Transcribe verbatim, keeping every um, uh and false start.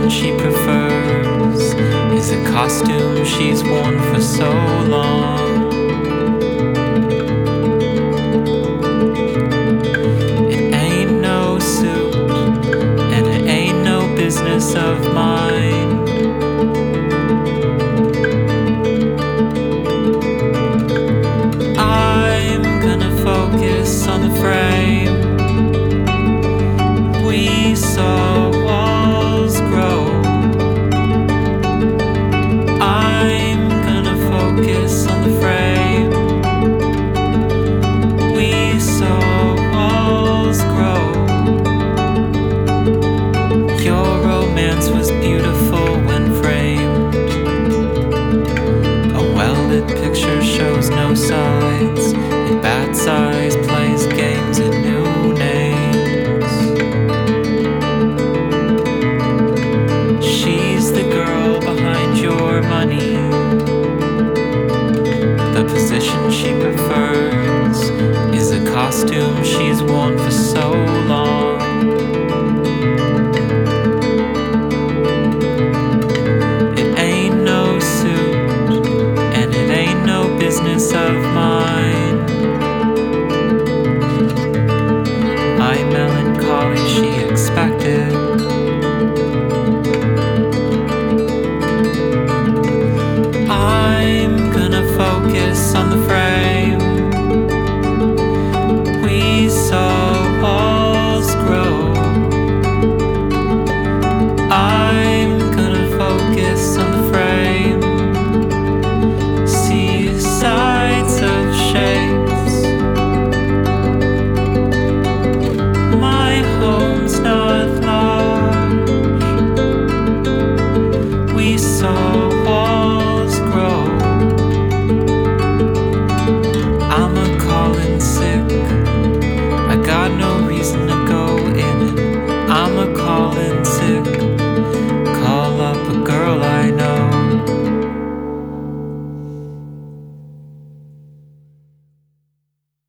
one she prefers is a costume she's worn for so long. It ain't no suit, and it ain't no business of mine. I'm gonna focus on the frame. We saw walls grow. I'm gonna focus on the frame. We saw walls grow. Your romance was beautiful when framed. A well-lit picture shows no sides. It bats eyes.